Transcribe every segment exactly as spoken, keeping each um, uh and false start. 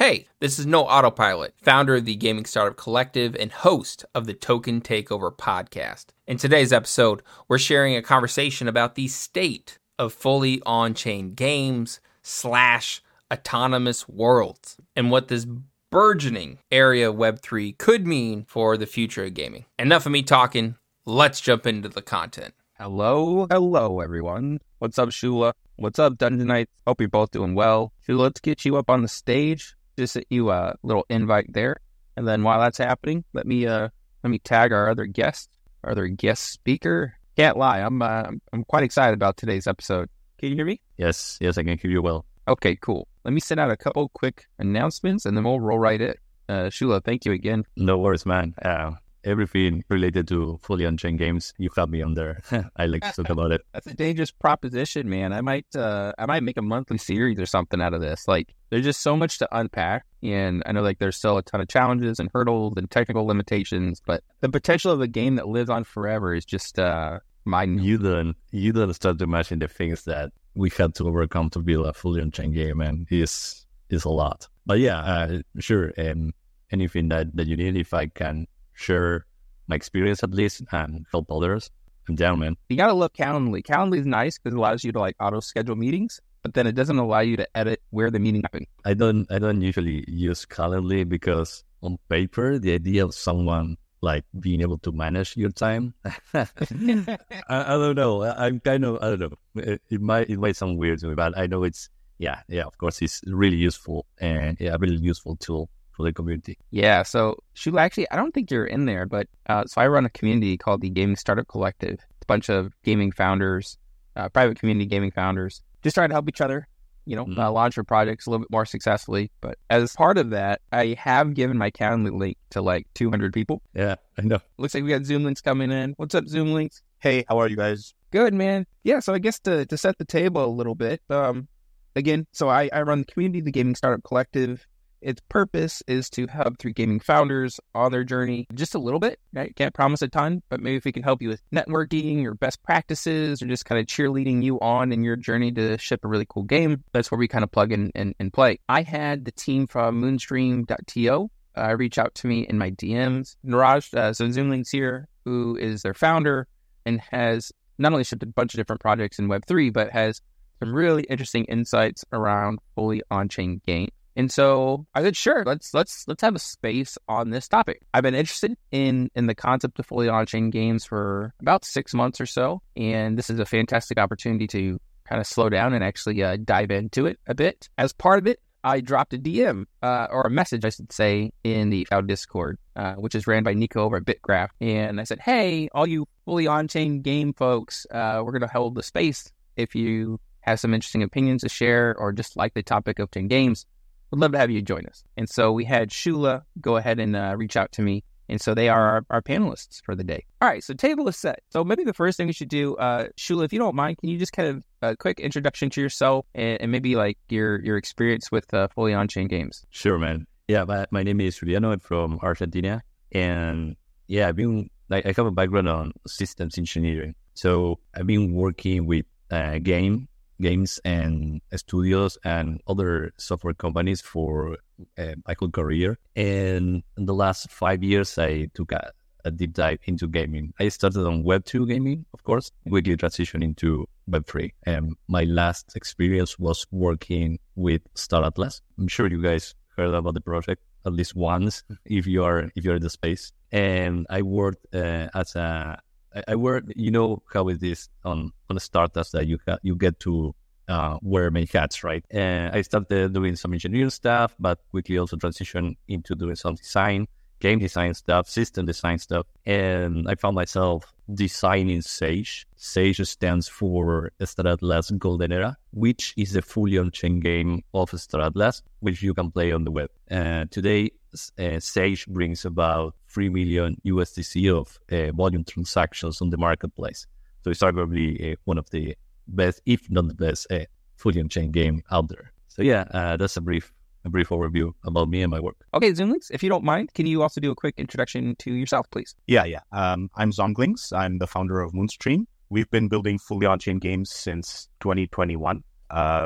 Hey, this is No Autopilot, founder of the Gaming Startup Collective and host of the Token Takeover podcast. In today's episode, we're sharing a conversation about the state of fully on-chain games slash autonomous worlds and what this burgeoning area of Web three could mean for the future of gaming. Enough of me talking. Let's jump into the content. Hello, hello, everyone. What's up, Shula? What's up, Dungeon Knights? Hope you're both doing well. Shula, let's get you up on the stage. Just hit you a little invite there. And then while that's happening, let me uh let me tag our other guest, our other guest speaker. Can't lie, I'm uh, I'm quite excited about today's episode. Can you hear me? Yes, yes, I can hear you well. Okay, cool. Let me send out a couple quick announcements, and then we'll roll right in. Uh, Shula, thank you again. No worries, man. Uh, everything related to fully on-chain games, you have me on there. I like to talk about it. That's a dangerous proposition, man. I might, uh, I might make a monthly series or something out of this. Like, there's just so much to unpack, and I know like there's still a ton of challenges and hurdles and technical limitations, but the potential of a game that lives on forever is just uh, mind. You don't, you don't start to imagine the things that we had to overcome to build a fully on-chain game, and it's is a lot. But yeah, uh, sure. Um, anything that, that you need, if I can share my experience at least and help others, I'm down, man. You gotta love Calendly. Calendly is nice because it allows you to like auto schedule meetings, but then it doesn't allow you to edit where the meeting happened. I don't, I don't usually use Calendly because on paper, the idea of someone like being able to manage your time, I, I don't know. I, I'm kind of, I don't know. It, it might, it might sound weird to me, but I know it's, yeah, yeah. Of course, it's really useful and yeah, a really useful tool for the community. Yeah. So, Shula, actually, I don't think you're in there, but uh, so I run a community called the Gaming Startup Collective. It's a bunch of gaming founders, uh, private community gaming founders, just trying to help each other, you know, mm-hmm. uh, launch their projects a little bit more successfully. But as part of that, I have given my Calendly link to like two hundred people. Yeah, I know. Looks like we got Zoom links coming in. What's up, Zoom links? Hey, how are you guys? Good, man. Yeah. So I guess to to set the table a little bit, um, again, so I, I run the community, the Gaming Startup Collective. Its purpose is to help three gaming founders on their journey just a little bit. Right? Can't promise a ton, but maybe if we can help you with networking or best practices or just kind of cheerleading you on in your journey to ship a really cool game, that's where we kind of plug in and, and play. I had the team from moonstream dot to uh, reach out to me in my D Ms. Niraj, uh, so Zoomlinks here, who is their founder and has not only shipped a bunch of different projects in Web three, but has some really interesting insights around fully on-chain games. And so I said, sure, let's let's let's have a space on this topic. I've been interested in in the concept of fully on-chain games for about six months or so, and this is a fantastic opportunity to kind of slow down and actually uh, dive into it a bit. As part of it, I dropped a D M uh, or a message, I should say, in the F A U Discord, uh, which is ran by Nico over at Bitgraph, and I said, hey, all you fully on-chain game folks, uh, we're going to hold the space. If you have some interesting opinions to share or just like the topic of ten games, would love to have you join us. And so we had Shula go ahead and uh, reach out to me. And so they are our, our panelists for the day. All right, so table is set. So maybe the first thing we should do, uh, Shula, if you don't mind, can you just kind of a quick introduction to yourself and, and maybe like your your experience with uh, fully on-chain games? Sure, man. Yeah, my, my name is Juliano. I'm from Argentina. And yeah, I've been, like, I have a background on systems engineering. So I've been working with uh, game games and studios and other software companies for uh, my whole career. And in the last five years, I took a, a deep dive into gaming. I started on Web two gaming, of course, quickly transitioned into Web three. And my last experience was working with Star Atlas. I'm sure you guys heard about the project at least once if you are if you're in the space. And I worked uh, as a I work, you know how it is on, on startups that you ha- you get to uh, wear many hats, right? And I started doing some engineering stuff, but quickly also transitioned into doing some design, game design stuff, system design stuff. And I found myself designing Sage. Sage stands for Star Atlas Golden Era, which is a fully on-chain game of Star Atlas, which you can play on the web. Uh, today, uh, Sage brings about three million U S D C of uh, volume transactions on the marketplace. So it's arguably uh, one of the best, if not the best, uh, fully on-chain game out there. So yeah, uh, that's a brief a brief overview about me and my work. Okay, Zoomlinks, if you don't mind, can you also do a quick introduction to yourself, please? Yeah, yeah. Um, I'm Zoomlinks. I'm the founder of Moonstream. We've been building fully on-chain games since twenty twenty-one. Uh, we've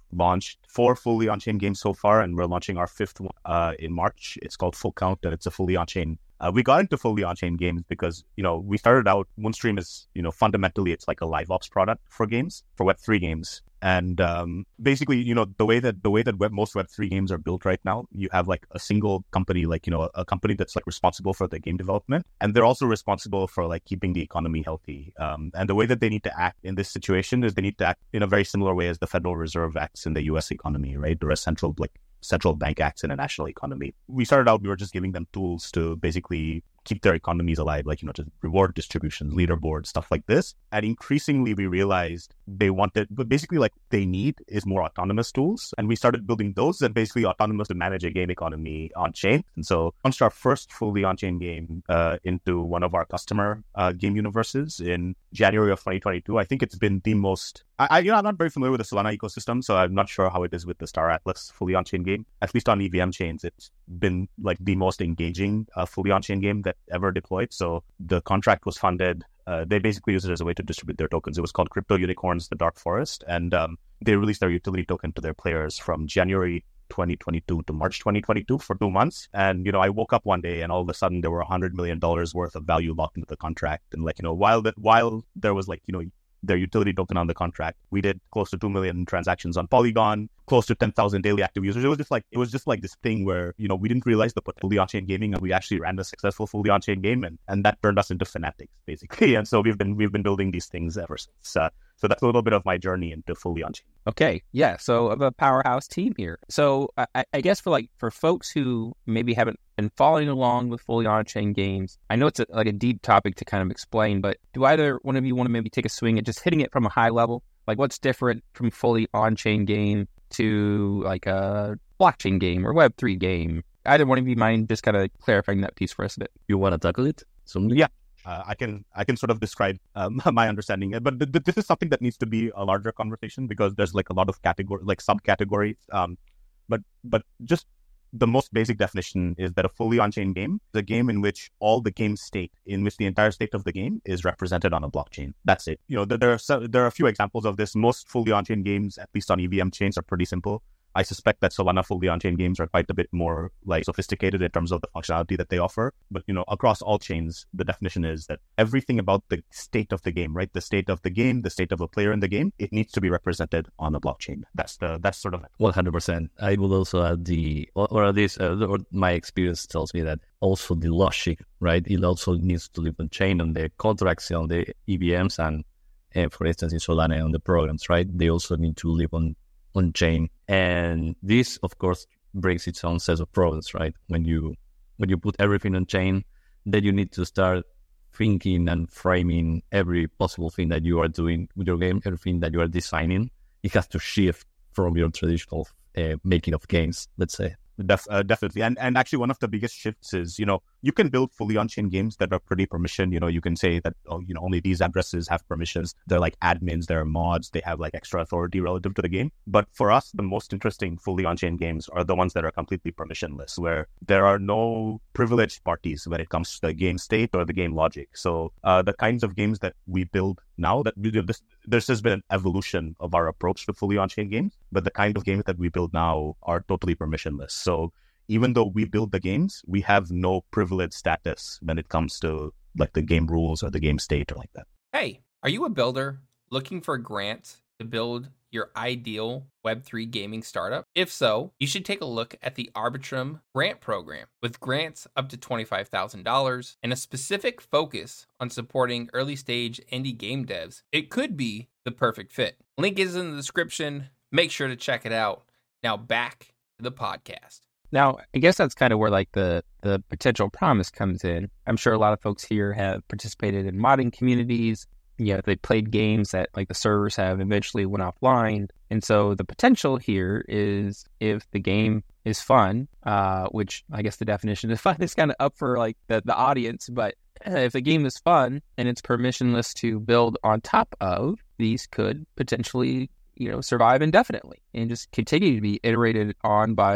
launched four fully on-chain games so far, and we're launching our fifth one uh, in March. It's called Full Count, and it's a fully on-chain. Uh, we got into fully on-chain games because, you know, we started out, Moonstream is, you know, fundamentally, it's like a live ops product for games, for Web three games. And um, basically, you know, the way that the way that web, most Web three games are built right now, you have like a single company, like, you know, a, a company that's like responsible for the game development. And they're also responsible for like keeping the economy healthy. Um, and the way that they need to act in this situation is they need to act in a very similar way as the Federal Reserve acts in the U S economy, right? Or a central, like, central bank acts in a national economy. We started out, we were just giving them tools to basically keep their economies alive, like, you know, just reward distributions, leaderboards, stuff like this. And increasingly, we realized they wanted, but basically, like, they need is more autonomous tools. And we started building those and basically autonomous to manage a game economy on chain. And so launched our first fully on-chain game uh, into one of our customer uh, game universes in January of twenty twenty-two. I think it's been the most, I, I you know, I'm not very familiar with the Solana ecosystem, so I'm not sure how it is with the Star Atlas fully on-chain game. At least on E V M chains, it's been like the most engaging uh, fully on-chain game that ever deployed. So the contract was funded. Uh, they basically use it as a way to distribute their tokens. It was called Crypto Unicorns, the Dark Forest. And um, they released their utility token to their players from January twenty twenty-two to March twenty twenty-two for two months. And, you know, I woke up one day and all of a sudden there were one hundred million dollars worth of value locked into the contract. And like, you know, while that, while there was like, you know, their utility token on the contract, we did close to two million transactions on Polygon, close to ten thousand daily active users. It was just like, it was just like this thing where, you know, we didn't realize the fully on-chain gaming, and we actually ran a successful fully on-chain game, and, and that turned us into fanatics, basically. And so we've been, we've been building these things ever since. Uh, so that's a little bit of my journey into fully on-chain. Okay. Yeah. So of a powerhouse team here. So I, I guess for like, for folks who maybe haven't been following along with fully on-chain games, I know it's a, like a deep topic to kind of explain, but do either one of you want to maybe take a swing at just hitting it from a high level? Like, what's different from fully on-chain game to like a blockchain game or Web three game? Either one of you mind just kind of clarifying that piece for us a bit? You want to tackle it? So yeah. Uh, I can I can sort of describe um, my understanding, but th- th- this is something that needs to be a larger conversation because there's like a lot of category, like subcategories. Um, but but just the most basic definition is that a fully on-chain game is a game in which all the game state, in which the entire state of the game is represented on a blockchain. That's it. You know, there, there are so, there are a few examples of this. Most fully on-chain games, at least on E V M chains, are pretty simple. I suspect that Solana fully on-chain games are quite a bit more like sophisticated in terms of the functionality that they offer. But, you know, across all chains, the definition is that everything about the state of the game, right? The state of the game, the state of a player in the game, it needs to be represented on a blockchain. That's the, that's sort of it. one hundred percent. I would also add the, or, or at least, uh, or my experience tells me that also the logic, right? It also needs to live on chain on the contracts, on the E V Ms, and, and for instance, in Solana on the programs, right? They also need to live on on chain, and this of course brings its own set of problems, right? When you when you put everything on chain, then you need to start thinking and framing every possible thing that you are doing with your game, everything that you are designing. It has to shift from your traditional uh, making of games, let's say. Def, uh, definitely. And and actually one of the biggest shifts is, you know, you can build fully on-chain games that are pretty permissioned. You know, you can say that, oh, you know, only these addresses have permissions. They're like admins, they're mods, they have like extra authority relative to the game. But for us, the most interesting fully on-chain games are the ones that are completely permissionless, where there are no privileged parties when it comes to the game state or the game logic. So uh, the kinds of games that we build now, that we do this, this has been an evolution of our approach to fully on-chain games, but the kind of games that we build now are totally permissionless. So even though we build the games, we have no privileged status when it comes to like the game rules or the game state or like that. Hey, are you a builder looking for grants to build your ideal Web three gaming startup? If so, you should take a look at the Arbitrum grant program. With grants up to twenty-five thousand dollars and a specific focus on supporting early stage indie game devs, it could be the perfect fit. Link is in the description. Make sure to check it out. Now back to the podcast. Now, I guess that's kind of where like the, the potential promise comes in. I'm sure a lot of folks here have participated in modding communities. You know, they played games that like the servers have eventually went offline. And so the potential here is if the game is fun, uh, which I guess the definition of fun is kind of up for like the, the audience. But if the game is fun and it's permissionless to build on top of, these could potentially, you know, survive indefinitely and just continue to be iterated on by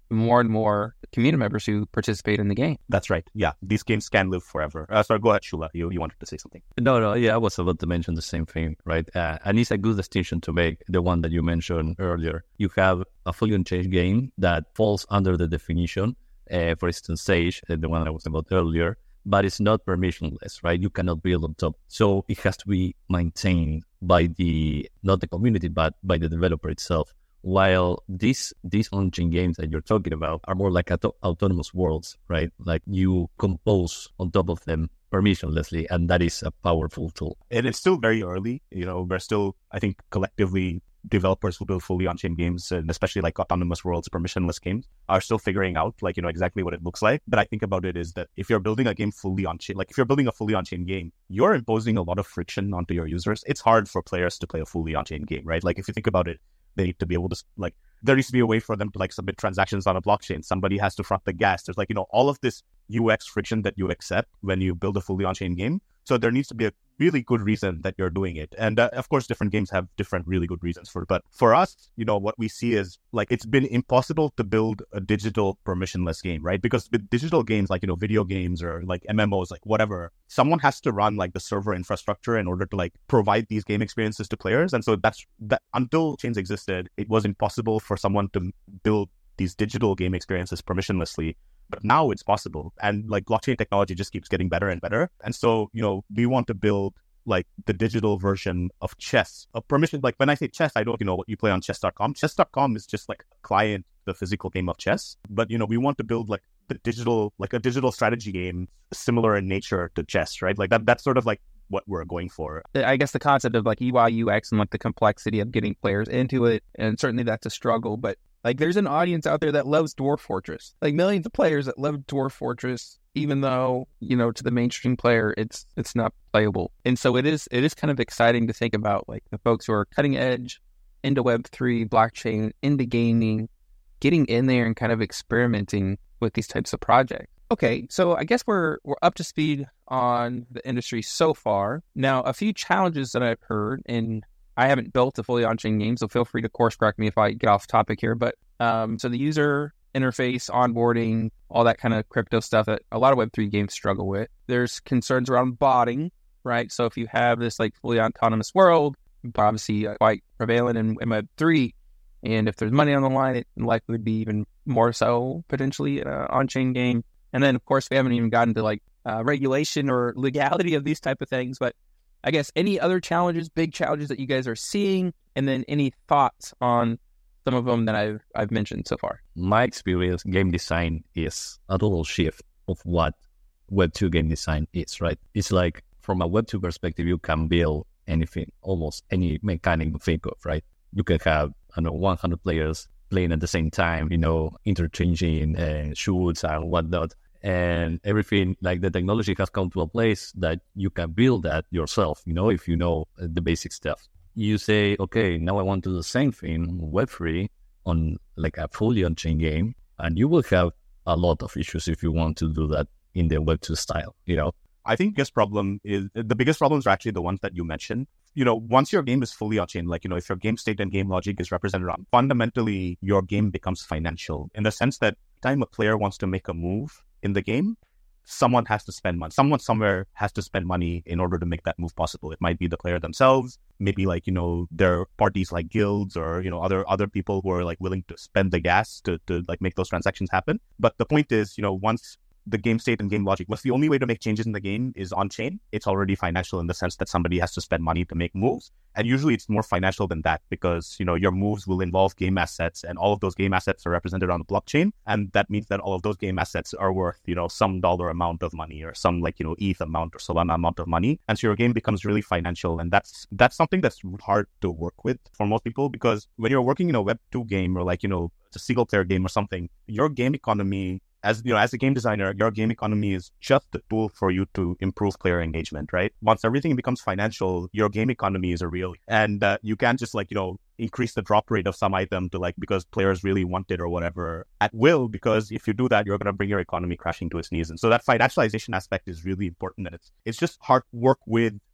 more and more community members who participate in the game. That's right. Yeah, these games can live forever. Uh, sorry, go ahead, Shula. You you wanted to say something? No, no, yeah, I was about to mention the same thing, right? Uh, and it's a good distinction to make, the one that you mentioned earlier. You have a fully on-chain game that falls under the definition, uh, for instance, Sage, uh, the one I was about earlier, but it's not permissionless, right? You cannot build on top. So it has to be maintained by the, not the community, but by the developer itself. While these these on-chain games that you're talking about are more like auto- autonomous worlds, right? Like you compose on top of them permissionlessly, and that is a powerful tool. And it's still very early. You know, we're still, I think, collectively, developers who build fully on-chain games, and especially like autonomous worlds, permissionless games, are still figuring out, like, you know, exactly what it looks like. But I think about it is that if you're building a game fully on-chain, like if you're building a fully on-chain game, you're imposing a lot of friction onto your users. It's hard for players to play a fully on-chain game, right? Like if you think about it, they need to be able to, like, there needs to be a way for them to like submit transactions on a blockchain. Somebody has to front the gas. There's like, you know, all of this U X friction that you accept when you build a fully on-chain game. So there needs to be a really good reason that you're doing it. And uh, of course, different games have different really good reasons for it. But for us, you know, what we see is like, it's been impossible to build a digital permissionless game, right? Because with digital games, like, you know, video games or like M M Os, like whatever, someone has to run like the server infrastructure in order to like provide these game experiences to players. And so that's that until chains existed, it was impossible for someone to build these digital game experiences permissionlessly. But now it's possible. And like blockchain technology just keeps getting better and better. And so, you know, we want to build like the digital version of chess, a permission. Like when I say chess, I don't, you know, what you play on chess dot com. chess dot com is just like a client, the physical game of chess. But, you know, we want to build like the digital, like a digital strategy game similar in nature to chess, right? Like that, that's sort of like what we're going for. I guess the concept of like U I U X and like the complexity of getting players into it. And certainly that's a struggle, but like there's an audience out there that loves Dwarf Fortress, like millions of players that love Dwarf Fortress, even though, you know, to the mainstream player, it's it's not playable. And so it is it is kind of exciting to think about like the folks who are cutting edge into Web three, blockchain, into gaming, getting in there and kind of experimenting with these types of projects. Okay, so I guess we're we're up to speed on the industry so far. Now, a few challenges that I've heard, and I haven't built a fully on-chain game, so feel free to course correct me if I get off topic here. But um, so the user interface, onboarding, all that kind of crypto stuff that a lot of Web three games struggle with. There's concerns around botting, right? So if you have this like fully autonomous world, obviously uh, quite prevalent in, in Web three, and if there's money on the line, it likely would be even more so potentially an uh, on-chain game. And then, of course, we haven't even gotten to like uh, regulation or legality of these type of things, but I guess any other challenges, big challenges that you guys are seeing, and then any thoughts on some of them that I've I've mentioned so far? My experience, game design is a total shift of what Web two game design is, right? It's like from a Web two perspective, you can build anything, almost any mechanic you think of, right? You can have, I don't know, one hundred players playing at the same time, you know, interchanging uh, shoots and whatnot. And everything, like the technology has come to a place that you can build that yourself, you know, if you know the basic stuff. You say, okay, now I want to do the same thing, Web three, on like a fully on-chain game, and you will have a lot of issues if you want to do that in the Web two style, you know? I think biggest problem is, the biggest problems are actually the ones that you mentioned. You know, once your game is fully on-chain, like, you know, if your game state and game logic is represented on, fundamentally, your game becomes financial in the sense that time a player wants to make a move in the game, someone has to spend money. Someone somewhere has to spend money in order to make that move possible. It might be the player themselves, maybe like, you know, there are parties like guilds or, you know, other other people who are like willing to spend the gas to, to like make those transactions happen. But the point is, you know, once the game state and game logic, what's the only way to make changes in the game is on-chain. It's already financial in the sense that somebody has to spend money to make moves. And usually it's more financial than that because, you know, your moves will involve game assets and all of those game assets are represented on the blockchain. And that means that all of those game assets are worth, you know, some dollar amount of money or some like, you know, E T H amount or Solana amount of money. And so your game becomes really financial. And that's that's something that's hard to work with for most people because when you're working in a Web two game or like, you know, it's a single player game or something, your game economy As you know, as a game designer, your game economy is just the tool for you to improve player engagement, right? Once everything becomes financial, your game economy is a real, and uh, you can't just like, you know, increase the drop rate of some item to like, because players really want it or whatever at will, because if you do that, you're going to bring your economy crashing to its knees. And so that financialization aspect is really important. And it's, it's just hard work with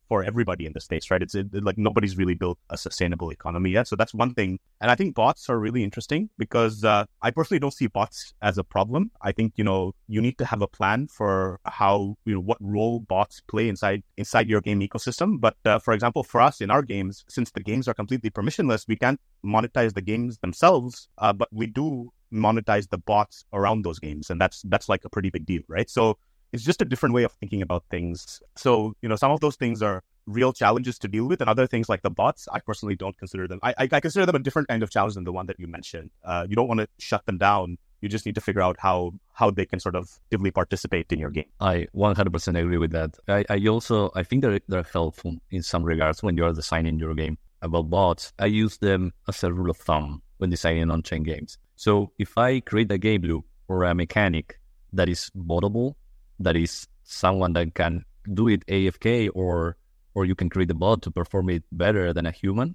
for everybody in the States, right? It's it, like nobody's really built a sustainable economy yet. So that's one thing. And I think bots are really interesting because uh, I personally don't see bots as a problem. I think, you know, you need to have a plan for how, you know, what role bots play inside inside your game ecosystem. But uh, for example, for us in our games, since the games are completely permissionless, we can't monetize the games themselves, uh, but we do monetize the bots around those games. And that's that's like a pretty big deal, right? So it's just a different way of thinking about things. So, you know, some of those things are real challenges to deal with, and other things like the bots, I personally don't consider them. I, I, I consider them a different kind of challenge than the one that you mentioned. Uh, you don't want to shut them down. You just need to figure out how how they can sort of actively participate in your game. I one hundred percent agree with that. I, I also, I think they're, they're helpful in some regards when you're designing your game. About bots, I use them as a rule of thumb when designing on-chain games. So if I create a game loop or a mechanic that is botable, that is someone that can do it A F K, or or you can create a bot to perform it better than a human,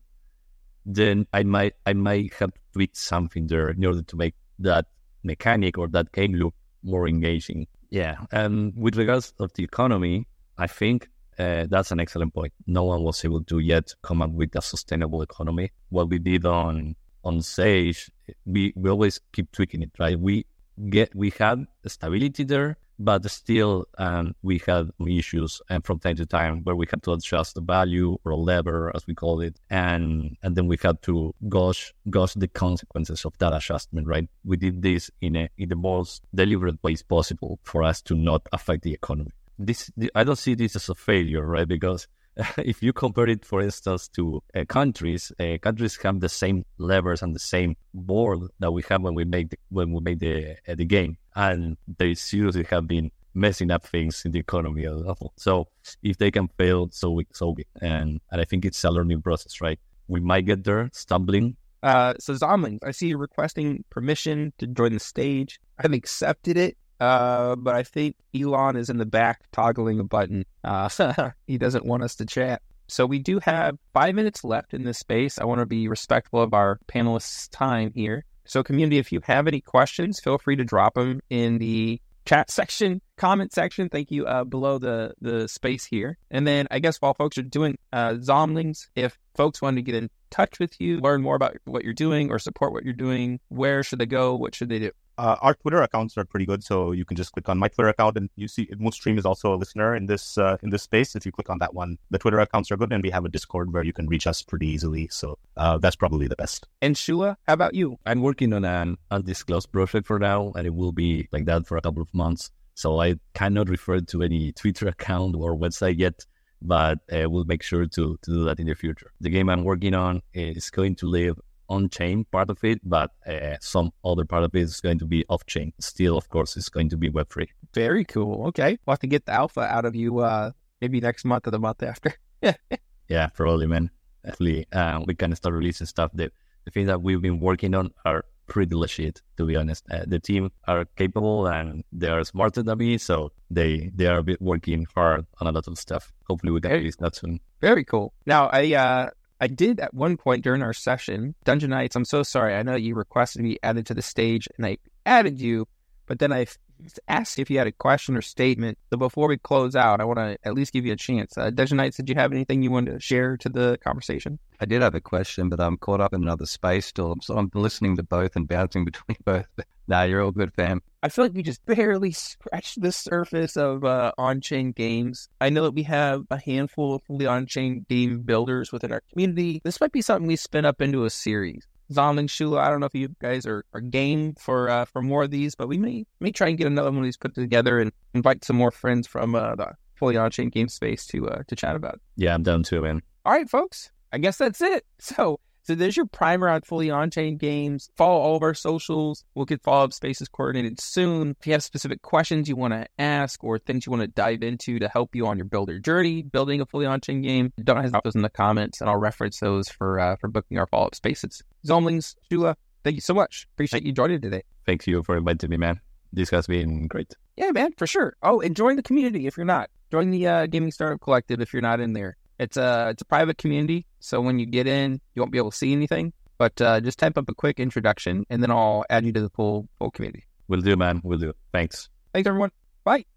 then I might I might have tweaked something there in order to make that mechanic or that game loop more engaging. Yeah, and with regards of the economy, I think uh, that's an excellent point. No one was able to yet come up with a sustainable economy. What we did on on Sage, we, we always keep tweaking it, right? We get we had stability there, but still um, we had issues and from time to time where we had to adjust the value or lever, as we call it, and and then we had to gauge gauge the consequences of that adjustment, right? We did this in a in the most deliberate ways possible for us to not affect the economy. This I don't see this as a failure, right? Because if you compare it, for instance, to uh, countries, uh, countries have the same levers and the same board that we have when we make the, when we make the uh, the game, and they seriously have been messing up things in the economy as well. So if they can fail, so we so we and and I think it's a learning process, right? We might get there, stumbling. Uh, so Zomlings, I see you requesting permission to join the stage. I've accepted it. Uh, but I think Elon is in the back toggling a button. Uh, he doesn't want us to chat. So we do have five minutes left in this space. I want to be respectful of our panelists' time here. So community, if you have any questions, feel free to drop them in the chat section, comment section. Thank you uh, below the, the space here. And then I guess while folks are doing uh, Zomlings, if folks want to get in touch with you, learn more about what you're doing or support what you're doing, where should they go? What should they do? Uh, our Twitter accounts are pretty good, so you can just click on my Twitter account, and you see Moonstream is also a listener in this uh, in this space. If you click on that one, the Twitter accounts are good, and we have a Discord where you can reach us pretty easily. So uh, that's probably the best. And Shula, how about you? I'm working on an undisclosed project for now, and it will be like that for a couple of months. So I cannot refer to any Twitter account or website yet, but uh, we'll make sure to, to do that in the future. The game I'm working on is going to live on-chain part of it, but uh, some other part of it is going to be off-chain. Still, of course, it's going to be web free. Very cool. Okay. We'll have to get the alpha out of you uh, maybe next month or the month after. Yeah, probably, man. Definitely. Uh, we can start releasing stuff. The, the things that we've been working on are pretty legit, to be honest. Uh, the team are capable and they are smarter than me, so they they are working hard on a lot of stuff. Hopefully we can release that soon. Very cool. Now, I... Uh... I did at one point during our session, Dungeon Knights, I'm so sorry. I know you requested me added to the stage and I added you, but then I asked if you had a question or statement. So before we close out, I want to at least give you a chance. Uh, Dungeon Knights, did you have anything you wanted to share to the conversation? I did have a question, but I'm caught up in another space still. So I'm listening to both and bouncing between both. Nah, you're all good, fam. I feel like we just barely scratched the surface of uh, on-chain games. I know that we have a handful of fully on-chain game builders within our community. This might be something we spin up into a series. Zomling, Shula, I don't know if you guys are, are game for uh, for more of these, but we may may try and get another one of these put together and invite some more friends from uh, the fully on-chain game space to uh, to chat about it. Yeah, I'm down too, man. All right, folks. I guess that's it. So, so there's your primer on fully on-chain games. Follow all of our socials. We'll get follow-up spaces coordinated soon. If you have specific questions you want to ask or things you want to dive into to help you on your builder journey, building a fully on-chain game, don't hesitate to put those in the comments, and I'll reference those for uh, for booking our follow-up spaces. Zomlings, Shula, thank you so much. Appreciate you joining today. Thank you for inviting me, man. This has been great. Yeah, man, for sure. Oh, and join the community if you're not. Join the uh, Gaming Startup Collective if you're not in there. It's a, it's a private community, so when you get in, you won't be able to see anything. But uh, just type up a quick introduction, and then I'll add you to the full full community. Will do, man. Will do. Thanks. Thanks, everyone. Bye.